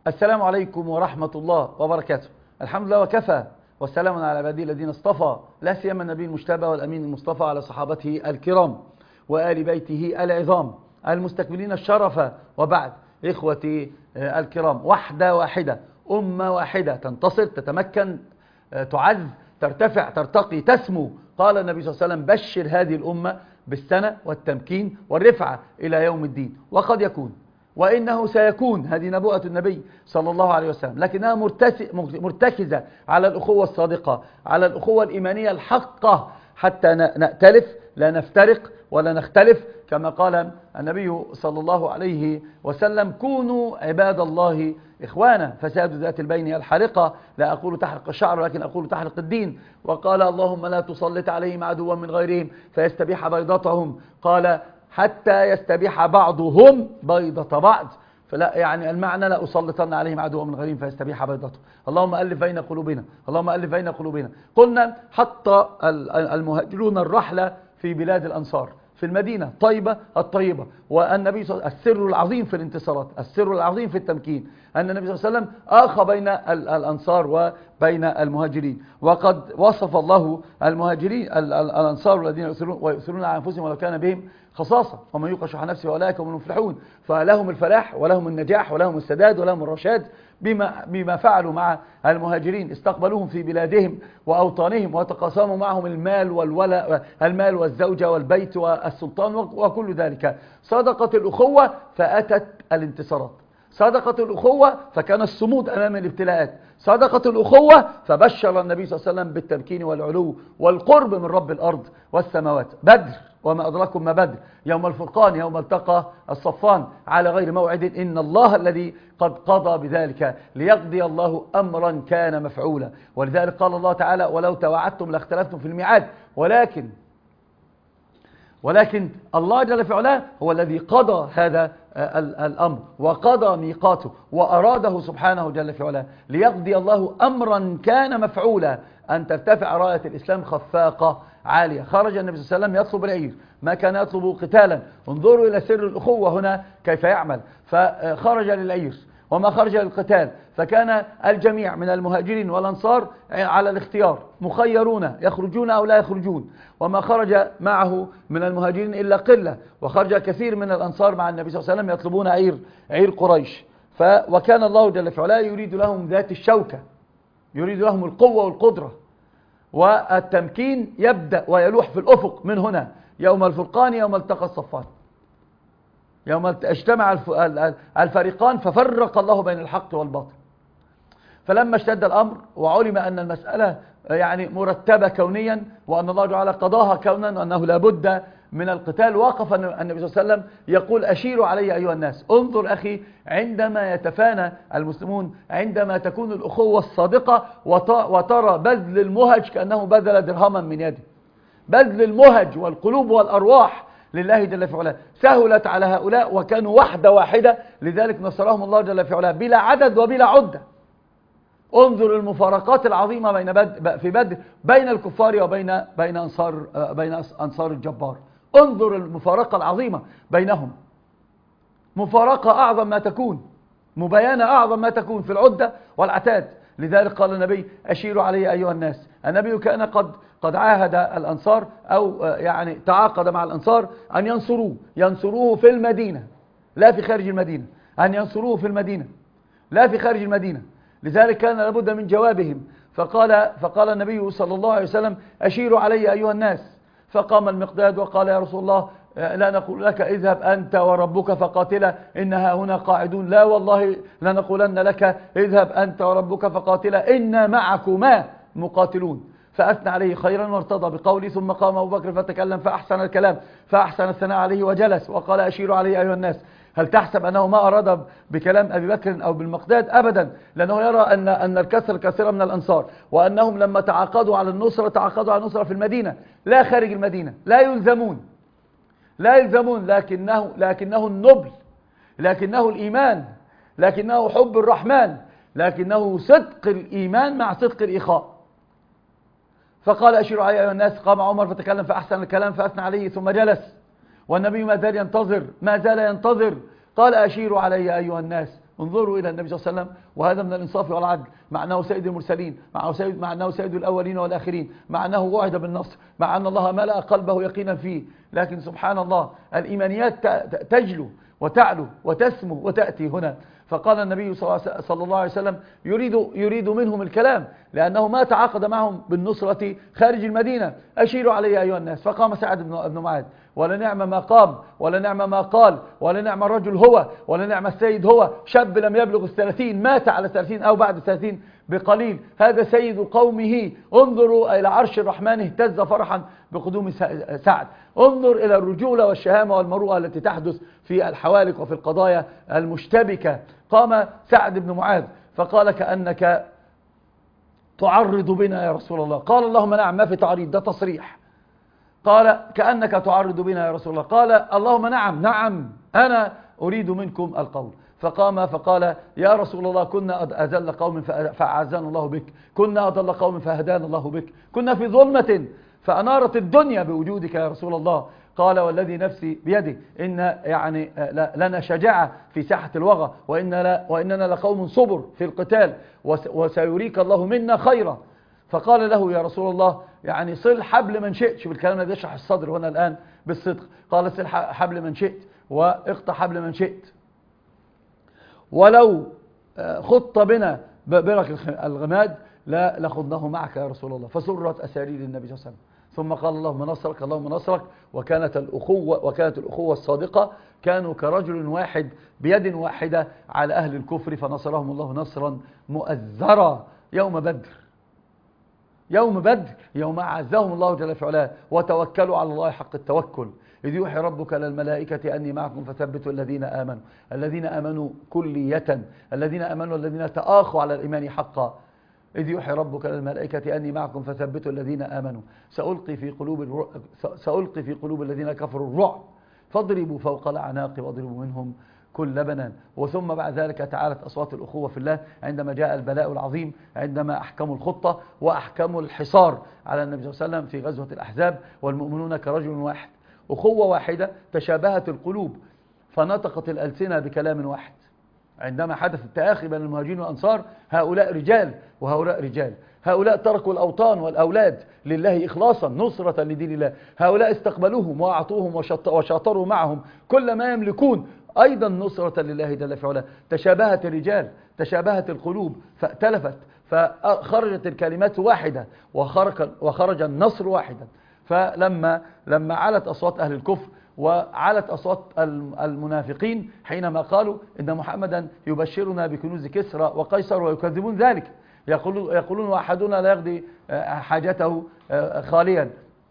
السلام عليكم ورحمة الله وبركاته. الحمد لله وكفى، والسلام على عباده الذين اصطفى، لا سيما النبي المجتبى والأمين المصطفى، على صحابته الكرام وآل بيته العظام المستكملين الشرف. وبعد، إخوتي الكرام، وحدة واحدة، أمة واحدة، تنتصر، تتمكن، تعز، ترتفع، ترتقي، تسمو. قال النبي صلى الله عليه وسلم: بشر هذه الأمة بالسنة والتمكين والرفعة إلى يوم الدين. وقد يكون، وإنه سيكون، هذه نبوءة النبي صلى الله عليه وسلم، لكنها مرتكزة على الأخوة الصادقة، على الأخوة الإيمانية الحقة، حتى نأتلف، لا نفترق ولا نختلف، كما قال النبي صلى الله عليه وسلم: كونوا عباد الله إخوانا، فساد ذات البين الحارقة، لا أقول تحرق الشعر ولكن أقول تحرق الدين. وقال: اللهم لا تسلط عليهم عدوا من غيرهم فيستبيح بيضتهم، قال: حتى يستبيح بعضهم بيضة بعض. فلا يعني المعنى: لا أسلطن عليهم عدوا من غيرهم فيستبيح بيضته. اللهم ألف بين قلوبنا، اللهم ألف بين قلوبنا. قلنا: حتى المهاجرون الرحلة في بلاد الأنصار، في المدينة طيبة الطيبة، والنبي صلى الله عليه وسلم، السر العظيم في الانتصارات، السر العظيم في التمكين، أن النبي صلى الله عليه وسلم آخى بين الأنصار وبين المهاجرين. وقد وصف الله المهاجرين الأنصار الذين يؤثرون على أنفسهم ولو كان بهم خصاصة، ومن يوق شح نفسه فأولئك هم المفلحون. فلهم الفلاح ولهم النجاح ولهم السداد ولهم الرشاد بما فعلوا مع المهاجرين. استقبلوهم في بلادهم وأوطانهم، وتقاسموا معهم المال والولاء، المال والزوجة والبيت والسلطان وكل ذلك. صدقت الأخوة فأتت الانتصارات، صدقت الأخوة فكان الصمود أمام الابتلاءات، صدقت الأخوة فبشر النبي صلى الله عليه وسلم بالتمكين والعلو والقرب من رب الأرض والسماوات. بدر وما أدراكم ما بدر، يوم الفرقان، يوم التقى الصفان على غير موعد، إن الله الذي قد قضى بذلك ليقضي الله أمرا كان مفعولا. ولذلك قال الله تعالى: ولو توعدتم لاختلفتم في الميعاد، ولكن الله جل في علاه هو الذي قضى هذا الأمر وقضى ميقاته وأراده سبحانه جل في علاه، ليقضي الله أمرا كان مفعولا، أن ترتفع راية الإسلام خفاقة عالية. خرج النبي صلى الله عليه وسلم يطلب العير، ما كان يطلب قتالا. انظروا إلى سر الأخوة هنا كيف يعمل. فخرج للعير وما خرج للقتال، فكان الجميع من المهاجرين والأنصار على الاختيار، مخيرون يخرجون أو لا يخرجون. وما خرج معه من المهاجرين إلا قلة، وخرج كثير من الأنصار مع النبي صلى الله عليه وسلم يطلبون عير قريش. وكان الله جل في علاه يريد لهم ذات الشوكة، يريد لهم القوة والقدرة، والتمكين يبدأ ويلوح في الأفق من هنا، يوم الفرقان، يوم التقى الصفان، يوم اجتمع الفريقان ففرق الله بين الحق والباطل. فلما اشتد الأمر وعلم أن المسألة يعني مرتبة كونيا، وأن الله تعالى قضاها كونا، وأنه لا بد من القتال، وقف النبي صلى الله عليه وسلم يقول: أشيروا علي أيها الناس. انظر أخي، عندما يتفانى المسلمون، عندما تكون الأخوة الصادقة وترى بذل المهج كأنه بذل درهما من يده، بذل المهج والقلوب والأرواح لله جل في علاه، سهلت على هؤلاء وكانوا وحدة واحدة، لذلك نصرهم الله جل في علاه بلا عدد وبلا عدة. انظر المفارقات العظيمة في بدر بين الكفار وبين أنصار الجبار. انظر المفارقة العظيمة بينهم، مفارقة أعظم ما تكون، مباينة أعظم ما تكون في العدة والعتاد. لذلك قال النبي: أشيروا علي أيها الناس. النبي كان قد عاهد الأنصار، أو يعني تعاقد مع الأنصار أن ينصروه في المدينة لا في خارج المدينة، أن ينصروه في المدينة لا في خارج المدينة. لذلك كان لابد من جوابهم. فقال النبي صلى الله عليه وسلم: أشيروا علي أيها الناس. فقام المقداد وقال: يا رسول الله، لا نقول لك اذهب أنت وربك فقاتلا، إنها هنا قاعدون، لا والله لنقولن لك اذهب أنت وربك فقاتلا، إنا معكما مقاتلون. فأثنى عليه خيرا وارتضى بقولي. ثم قام أبو بكر فتكلم فأحسن الكلام، فأحسن الثناء عليه وجلس وقال: أشيروا علي أيها الناس. هل تحسب أنه ما أراد بكلام أبي بكر أو بالمقداد؟ أبدا، لأنه يرى أن الكسر كثيرا من الأنصار، وأنهم لما تعاقدوا على النصرة تعاقدوا على النصرة في المدينة لا خارج المدينة، لا يلزمون، لكنه النبل، لكنه الإيمان، لكنه حب الرحمن، لكنه صدق الإيمان مع صدق الإخاء. فقال: أشيروا علي أيها الناس. قام عمر فتكلم فأحسن الكلام فأثنى عليه ثم جلس، والنبي ما زال ينتظر. قال: أشيروا علي أيها الناس. انظروا إلى النبي صلى الله عليه وسلم، وهذا من الإنصاف والعدل، مع أنه سيد المرسلين، مع أنه سيد الأولين والآخرين، مع أنه وعد بالنصر، مع أن الله ملأ قلبه يقينا فيه، لكن سبحان الله الإيمانيات تجلو وتعلو وتسمو وتأتي هنا. فقال النبي صلى الله عليه وسلم يريد منهم الكلام، لأنه ما تعاقد معهم بالنصرة خارج المدينة. أشيروا علي أيها الناس. فقام سعد بن معاذ، ولنعم ما قام، ولنعم ما قال، ولنعم الرجل هو، ولنعم السيد هو، شاب لم يبلغ 30، مات على 30 أو بعد 30 بقليل، هذا سيد قومه. انظروا إلى عرش الرحمن اهتز فرحا بقدوم سعد. انظر إلى الرجولة والشهامة والمروءة التي تحدث في الحوالك وفي القضايا المشتبكة. قام سعد بن معاذ فقال كأنك تعرض بنا يا رسول الله. قال اللهم نعم، ما في تعريض، ده تصريح. قال كأنك تعرض بنا يا رسول الله. قال اللهم نعم نعم، أنا أريد منكم القول. فقام فقال يا رسول الله كنا أذل قوم فأعزنا الله بك، كنا أضل قوم فهدانا الله بك، كنا في ظلمة فأنارت الدنيا بوجودك يا رسول الله. قال والذي نفسي بيده إن يعني لنا شجاعة في ساحة الوغى، وإننا لقوم صبر في القتال، وسيريك الله منا خيرا. فقال له يا رسول الله يعني صل حبل من شئت. شوف الكلام ده يشرح الصدر هنا الآن بالصدق. قال صل حبل من شئت واقطع حبل من شئت، ولو خط بنا برك الغماد لخضناه معك يا رسول الله. فسرت أسارير النبي صلى الله عليه وسلم. ثم قال اللهم نصرك اللهم نصرك. وكانت الأخوة الصادقة، كانوا كرجل واحد بيد واحدة على أهل الكفر، فنصرهم الله نصرا مؤزرا يوم بدر. يوم بدر، يوم أعزهم الله جل في علاه، وتوكلوا على الله حق التوكل. إذ يوحي ربك للملائكة أني معكم فثبتوا الذين آمنوا، الذين آمنوا كلية، الذين آمنوا الذين تآخوا على الإيمان حقا. إذ يوحي ربك للملائكة أني معكم فثبتوا الذين آمنوا، سألقي في قلوب الذين كفروا الرعب فاضربوا فوق الأعناق واضربوا منهم كل بنان. وثم بعد ذلك تعالت أصوات الأخوة في الله عندما جاء البلاء العظيم، عندما أحكموا الخطة وأحكموا الحصار على النبي صلى الله عليه وسلم في غزوة الأحزاب، والمؤمنون كرجل واحد، أخوة واحدة، تشابهت القلوب فنطقت الألسنة بكلام واحد. عندما حدث التآخي بين المهاجرين والأنصار، هؤلاء رجال وهؤلاء رجال، هؤلاء تركوا الأوطان والأولاد لله إخلاصا نصرة لدين الله، هؤلاء استقبلوهم وأعطوهم وشاطروا معهم كل ما يملكون أيضا نصرة لله جل في علاه. تشابهت الرجال، تشابهت القلوب، فائتلفت، فخرجت الكلمات واحدة وخرج النصر واحدا. فلما علت أصوات أهل الكفر وعلت أصوات المنافقين حينما قالوا إن محمدا يبشرنا بكنوز كسرى وقيصر، ويكذبون ذلك، يقولون أحدنا لا يقضي حاجته خاليا،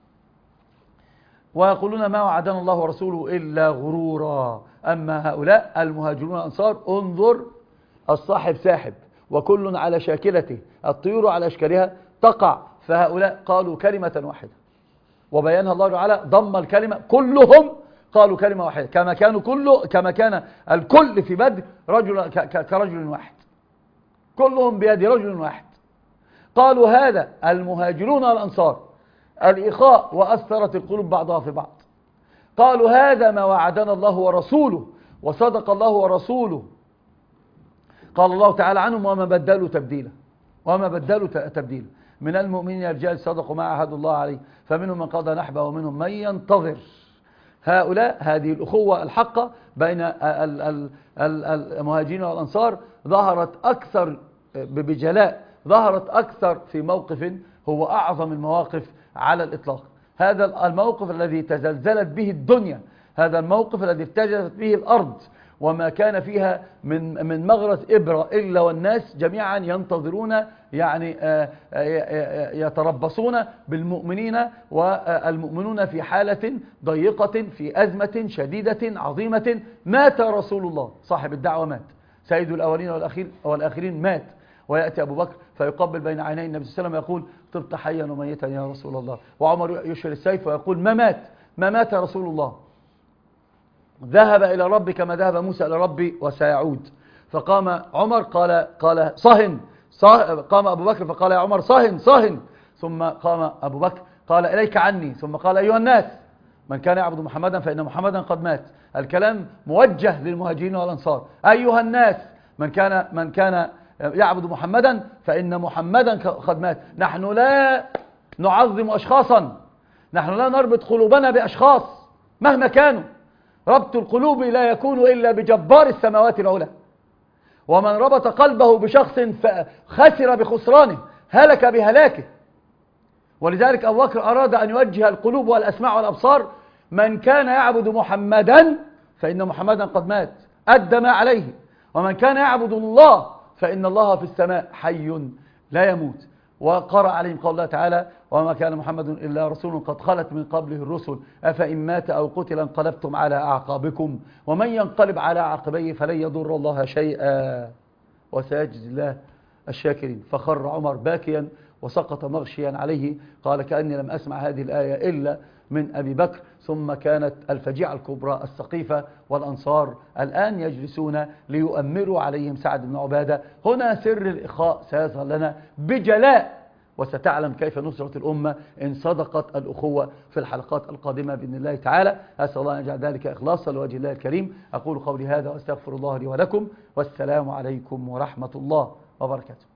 ويقولون ما وعدنا الله ورسوله إلا غرورا. أما هؤلاء المهاجرون الأنصار انظر، الصاحب ساحب وكل على شاكلته، الطيور على أشكالها تقع. فهؤلاء قالوا كلمة واحدة وبيانها الله تعالى، ضم الكلمة، كلهم قالوا كلمة واحدة، كما كان الكل في بدر كرجل واحد، كلهم بيد رجل واحد. قالوا هذا المهاجرون والأنصار الإخاء وأثرت القلوب بعضها في بعض. قالوا هذا ما وعدنا الله ورسوله وصدق الله ورسوله. قال الله تعالى عنهم وما بدلوا تبديلا. من المؤمنين رجال صدقوا ما عاهدوا الله عليه فمنهم من قضى نحبه ومنهم من ينتظر. هؤلاء، هذه الأخوة الحقة بين المهاجرين والأنصار ظهرت أكثر بجلاء، ظهرت أكثر في موقف هو أعظم المواقف على الإطلاق. هذا الموقف الذي تزلزلت به الدنيا، هذا الموقف الذي ارتجفت به الأرض وما كان فيها من مغرة إبرة إلا والناس جميعا ينتظرون، يعني يتربصون بالمؤمنين، والمؤمنون في حالة ضيقة، في أزمة شديدة عظيمة. مات رسول الله صاحب الدعوة، مات سيد الأولين والآخرين، مات. ويأتي أبو بكر فيقبل بين عيني النبي صلى الله عليه وسلم ويقول طبت حيا وميتا يا رسول الله. وعمر يشهر السيف ويقول ما مات رسول الله، ذهب إلى ربي كما ذهب موسى إلى ربي وسيعود. فقام عمر قال صهن. قام أبو بكر فقال يا عمر صهن. ثم قام أبو بكر قال إليك عني. ثم قال أيها الناس من كان يعبد محمدا فإن محمدا قد مات. الكلام موجه للمهاجرين والأنصار. أيها الناس من كان يعبد محمدا فإن محمدا قد مات. نحن لا نعظم أشخاصا، نحن لا نربط قلوبنا بأشخاص مهما كانوا. ربط القلوب لا يكون إلا بجبار السماوات العلى، ومن ربط قلبه بشخص خسر بخسرانه، هلك بهلاكه. ولذلك أبو بكر أراد أن يوجه القلوب والأسماع والأبصار: من كان يعبد محمدا فإن محمدا قد مات، أدى ما عليه. ومن كان يعبد الله فإن الله في السماء حي لا يموت. وقرأ عليهم قول الله تعالى: وما كان محمد إلا رسول قد خلت من قبله الرسل أفإن مات أو قتل انقلبتم على أعقابكم ومن ينقلب على عقبيه فلن يضر الله شيئا وسيجزي الله الشاكرين. فخر عمر باكيا وسقط مغشيا عليه، قال: كأني لم أسمع هذه الآية إلا من أبي بكر. ثم كانت الفجيعة الكبرى: السقيفة والأنصار الآن يجلسون ليؤمروا عليهم سعد بن عبادة. هنا سر الإخاء سيظهر لنا بجلاء، وستعلم كيف نصرة الأمة إن صدقت الأخوة في الحلقات القادمة بإذن الله تعالى. أسأل الله أن يجعل ذلك إخلاصا لوجه الله الكريم. أقول قولي هذا وأستغفر الله لي ولكم، والسلام عليكم ورحمة الله وبركاته.